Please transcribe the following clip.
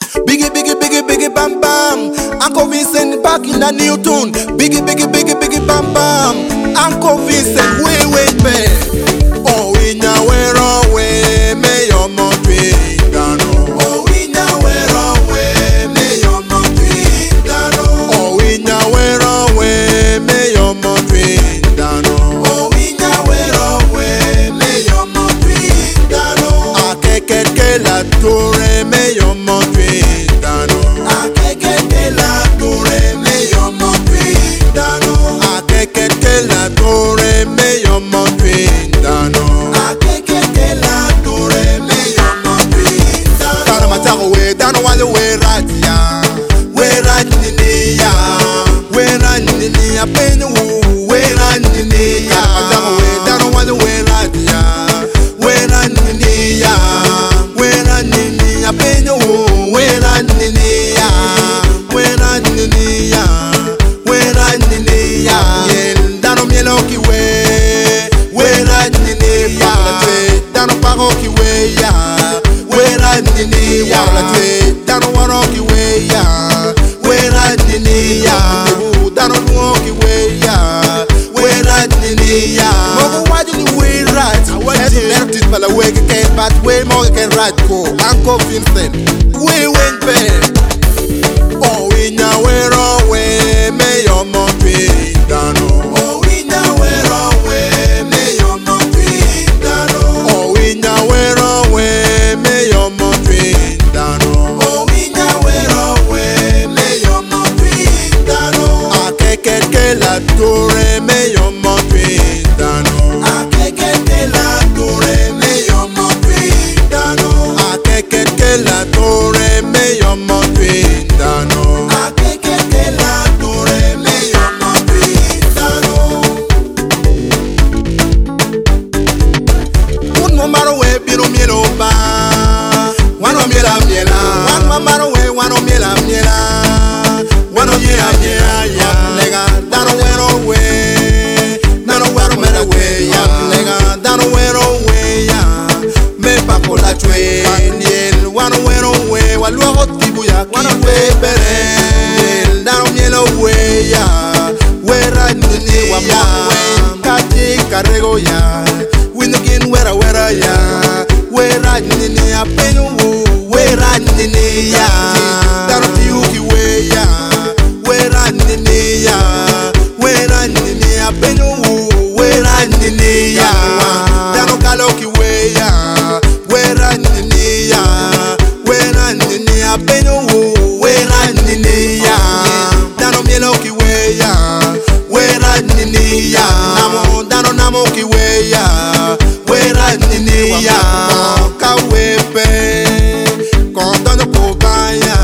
Biggie, biggie, biggie, biggie, bam bam. Uncle Vincent back in the new tune. Biggie, biggie, biggie, biggie, bam bam. Uncle Vincent, wait, babe. Oh, we now we're away, may your monkey dano. Oh, we now we're away, may your monkey dano. Oh, we now we're away, may your monkey dano. Oh, we now we're away, may your monkey dano. A que la torre, may your monkey dano. A que la torre, may your monkey dano. A que la torre, may your monkey dano. A que la torre, may your monkey dano. Dano matago we, dano wale we ratia. We raniniya, we raniniya, penyu we raniniya. Matago we, dano wale we ratia. We raniniya, we raniniya, penyu we raniniya. We raniniya, we raniniya. Yel dano mielo ki we raniniya. Dano pago ki we ya. We raniniya. Dano waro ki we ya. We raniniya. Dano nuo ki we ya. We raniniya. Mogo wadi ni we rat. Ezo lertis pala we ke ken bat we mogo ken rat ko. Uncle Vincent. We went back. Oh, we now we're away, may your monkey dano. Oh, we now we're away, may your monkey dano. Oh, we now we're away, may your monkey dano. Oh, we now we're away, may your monkey dano. A que la torre, may your monkey dano. A que la torre, may your monkey dano. A que la torre, may your monkey dano. A que la torre, may your monkey dano. Un mamaro we biro mielo ba. Wano miela miela. One mamaro we wano miela miela. Wano yeah ya. Lega dano wero we. Dano wero mera we ya. Lega dano wero we ya. Me pa kola chwe. Niel wano wero we. Waluo tibu ya kiwe bere. Dano mielo we ya. Wera nini ya. Kati karego ya. Winogin wera ya. Wera nini ya penyu. Wera nini ya. Dano tiuki we ya. Wera nini ya. Wera nini ya penyu. Wera nini ya. Dano kaloki we ya. Wera nini ya. Wera nini ya penyu. Wera nini ya. Dano mieloki we ya. Wera nini ya. Namo ki we ya. Wera nini ya. Kawepe. Kondono kogaya.